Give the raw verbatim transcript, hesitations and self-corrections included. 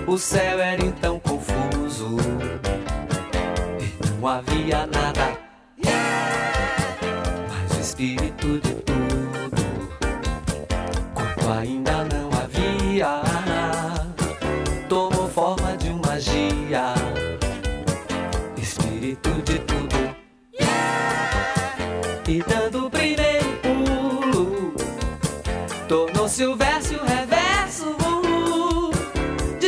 O céu era então confuso e não havia nada, mas o espírito de tudo, quanto ainda não havia, tomou forma